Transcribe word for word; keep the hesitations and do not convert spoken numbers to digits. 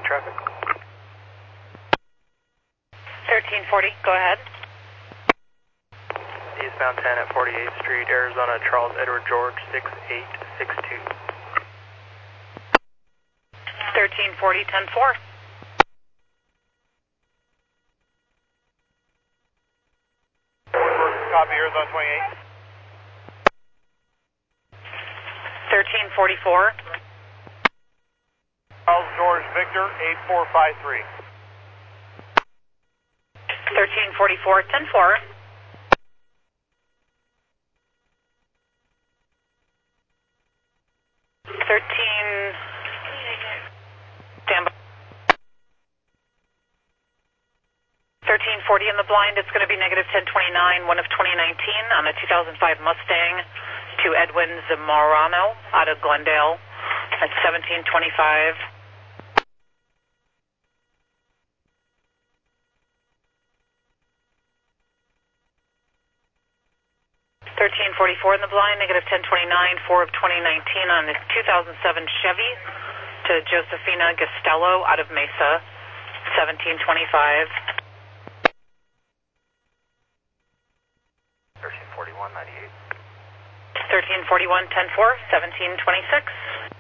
traffic. thirteen forty, go ahead. Eastbound ten at forty-eighth Street, Arizona, Charles Edward George, six eight six two. thirteen forty, ten four. Copy, Arizona twenty-eight. thirteen forty-four. Charles George Victor, eight four five three. thirteen forty-four, ten four. thirteen. Stand by. thirteen forty in the blind, it's going to be negative ten twenty-nine, one of twenty nineteen on a two thousand five Mustang to Edwin Zamorano out of Glendale at seventeen twenty-five. thirteen forty-four in the blind, negative ten twenty-nine, four of twenty nineteen on a two thousand seven Chevy to Josephina Gastello out of Mesa, seventeen twenty-five. thirteen forty-one, ninety-eight. thirteen forty-one, ten four, seventeen twenty-six.